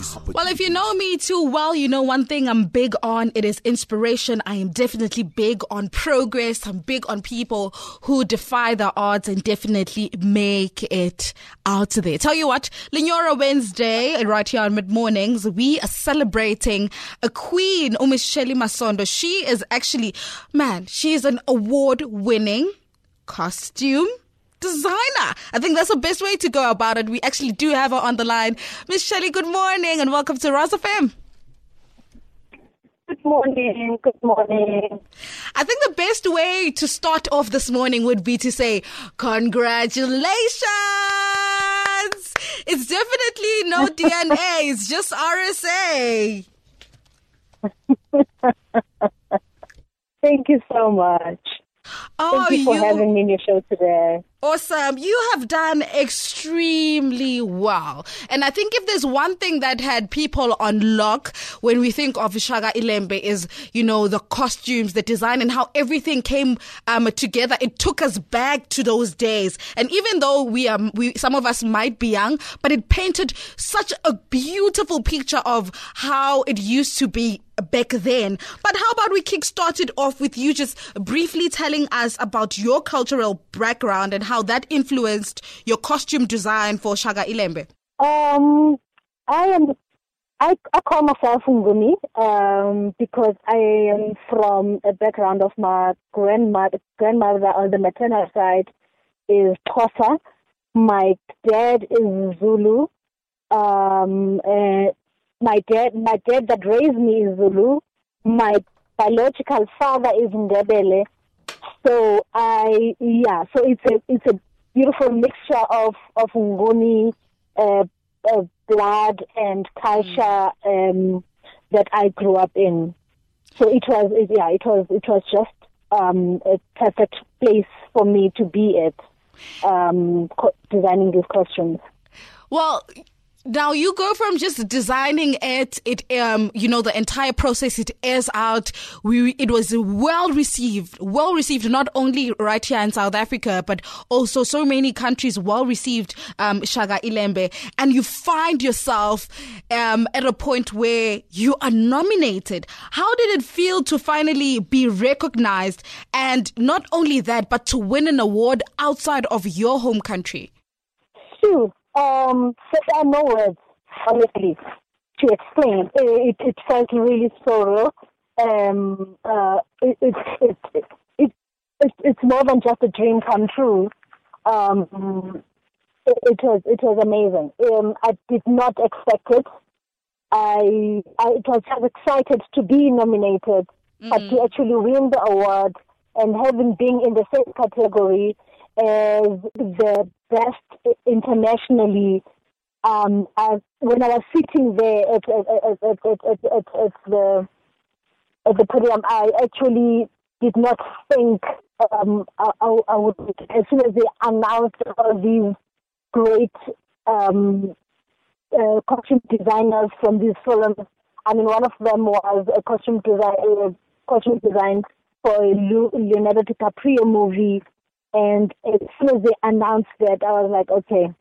Well, if you know me too well, you know one thing I'm big on. It is inspiration. I am definitely big on progress. I'm big on people who defy the odds and definitely make it out there. Tell you what, Lenyora Wednesday, right here on Mid Mornings, we are celebrating a queen, Miss Shelly Masondo. She is actually, she's an award-winning costume designer. I think that's the best way to go about it. We actually do have her on the line. Miss Shelly, good morning and welcome to Ras FM. Good morning. Good morning. I think the best way to start off this morning would be to say, congratulations! It's definitely no DNA. It's just RSA. Thank you so much. Thank you for having me in your show today. Awesome. You have done extremely well. And I think if there's one thing that had people on lock when we think of Shaka Ilembe is, you know, the costumes, the design and how everything came together. It took us back to those days. And even though we some of us might be young, but it painted such a beautiful picture of how it used to be back then. But how about we kickstart it off with you just briefly telling us about your cultural background and how that influenced your costume design for Shaka Ilembe? I call myself Nguni because I am from a background of my grandmother on the maternal side is Xhosa. My dad is Zulu. My dad that raised me is Zulu. My biological father is Ndebele. So it's a beautiful mixture of Nguni blood and culture that I grew up in. So it was just a perfect place for me to be at designing these costumes. Well, now you go from just designing it, the entire process, it airs out. It was well received, not only right here in South Africa, but also so many countries well received, Shaka Ilembe. And you find yourself, at a point where you are nominated. How did it feel to finally be recognized? And not only that, but to win an award outside of your home country? Sure. So there are no words, honestly, to explain. It felt really surreal. It's more than just a dream come true. It was amazing. I did not expect it. I was just excited to be nominated, but to actually win the award and having been in the same category as the best internationally. When I was sitting there at the podium, I actually did not think I would. As soon as they announced all these great costume designers from these films, I mean, one of them was a costume design for a Leonardo DiCaprio movie. And as soon as they announced that, I was like, okay,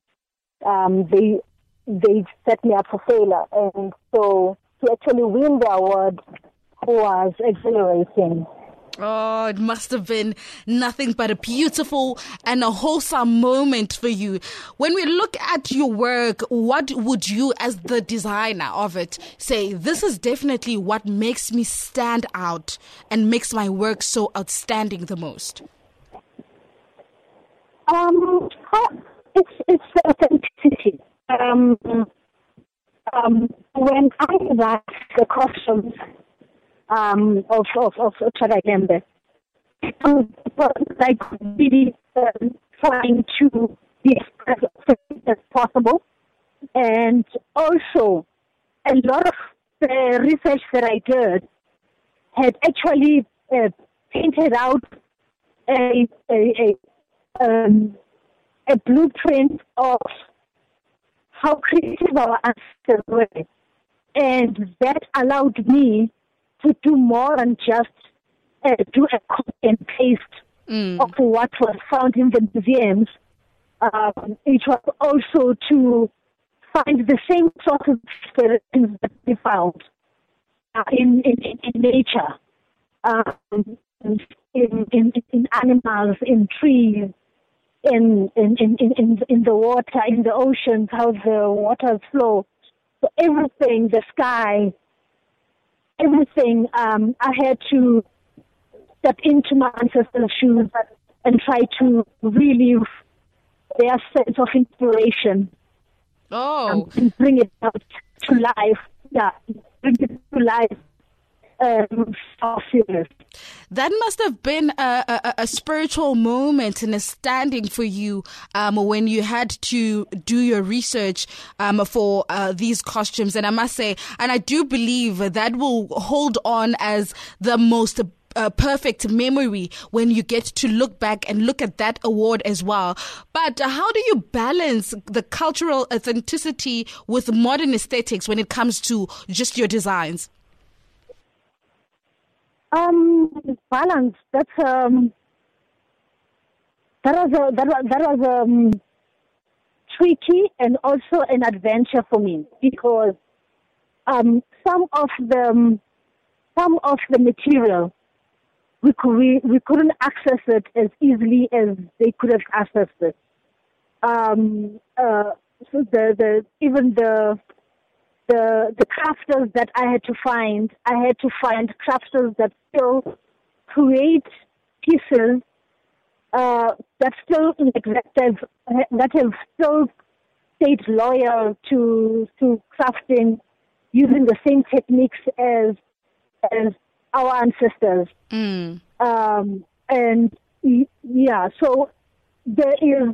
they set me up for failure. And so to actually win the award was exhilarating. Oh, it must have been nothing but a beautiful and a wholesome moment for you. When we look at your work, what would you, as the designer of it, say, this is definitely what makes me stand out and makes my work so outstanding the most? It's authenticity. When I designed the costumes of Shaka Ilembe, it was like really trying to be as authentic as possible, and also a lot of the research that I did had actually painted out a blueprint of how creative our ancestors were. And that allowed me to do more than just do a copy and paste of what was found in the museums. It was also to find the same sort of inspirations that we found in nature, in animals, in trees, in the water, in the oceans, how the waters flow. So everything, the sky, everything, I had to step into my ancestors' shoes and try to relive their sense of inspiration. And bring it out to life. Yeah, bring it to life. That must have been a spiritual moment and a standing for you when you had to do your research for these costumes. And I must say, and I do believe that will hold on as the most perfect memory when you get to look back and look at that award as well. But how do you balance the cultural authenticity with modern aesthetics when it comes to just your designs? Balance. That was tricky and also an adventure for me, because some of the material we couldn't access it as easily as they could have accessed it. So even the crafters that I had to find crafters that still create pieces that still that have still stayed loyal to crafting using the same techniques as our ancestors. And yeah, so there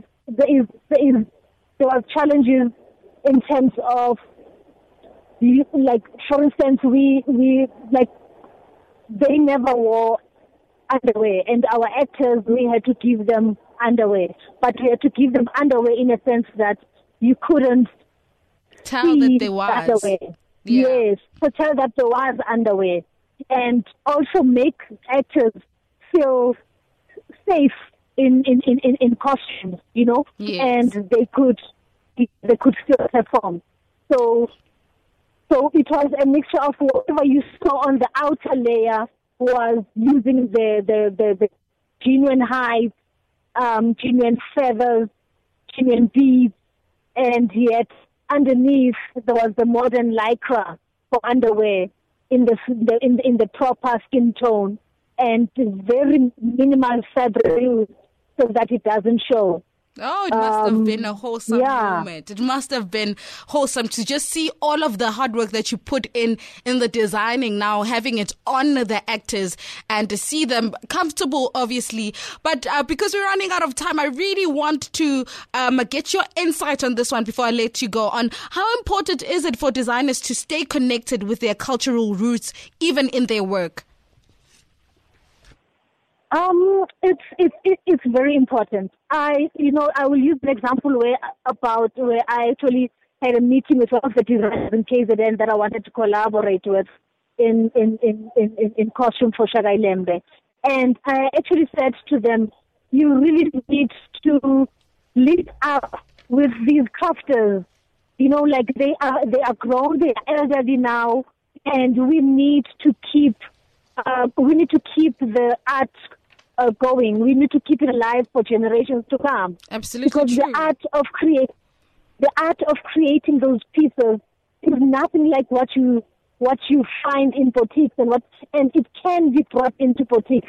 are challenges in terms of, like, for instance, we they never wore underwear, and our actors, we had to give them underwear, but we had to give them underwear in a sense that you couldn't tell that there was underwear. Yeah. Yes, to tell that there was underwear, and also make actors feel safe in costumes, yes. And they could still perform. So it was a mixture of whatever you saw on the outer layer was using the genuine hides, genuine feathers, genuine beads, and yet underneath there was the modern lycra for underwear in the proper skin tone, and very minimal fabric used so that it doesn't show. Oh, it must have been a wholesome moment. It must have been wholesome to just see all of the hard work that you put in the designing, now having it on the actors and to see them comfortable, obviously. But because we're running out of time, I really want to get your insight on this one before I let you go on. How important is it for designers to stay connected with their cultural roots, even in their work? It's very important. I will use an example where I actually had a meeting with one of the designers in KZN that I wanted to collaborate with in costume for Shaka Ilembe. And I actually said to them, you really need to link up with these crafters. Like they are grown, they are elderly now, and we need to keep the art going. We need to keep it alive for generations to come. Absolutely, because true. the art of creating those pieces is nothing like what you find in boutiques, and it can be brought into boutiques.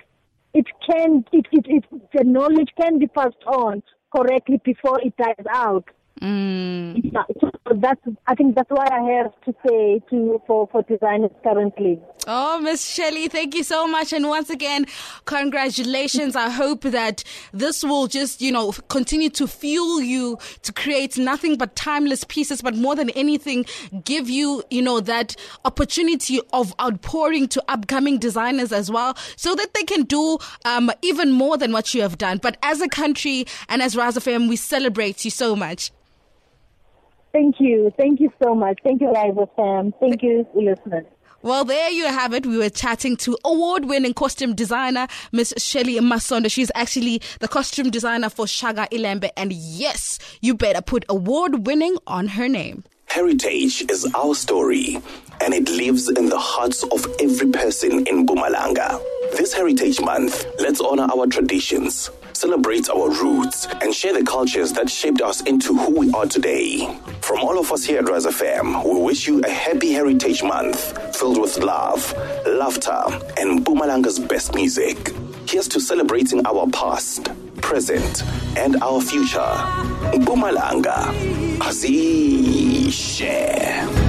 The knowledge can be passed on correctly before it dies out. Yeah, so I think that's what I have to say for designers currently. Oh, Miss Shelley, thank you so much. And once again, congratulations. I hope that this will just, continue to fuel you to create nothing but timeless pieces, but more than anything, give you, that opportunity of outpouring to upcoming designers as well, so that they can do even more than what you have done. But as a country and as Rise FM, we celebrate you so much. Thank you. Thank you so much. Thank you, Rise FM. Thank you, listeners. Well, there you have it. We were chatting to award-winning costume designer, Miss Shelley Masondo. She's actually the costume designer for Shaka Ilembe. And yes, you better put award-winning on her name. Heritage is our story, and it lives in the hearts of every person in Mpumalanga. This Heritage Month, let's honor our traditions, celebrate our roots, and share the cultures that shaped us into who we are today. From all of us here at Rise FM, we wish you a happy Heritage Month filled with love, laughter, and Mpumalanga's best music. Here's to celebrating our past, present, and our future. Mpumalanga, Azishe.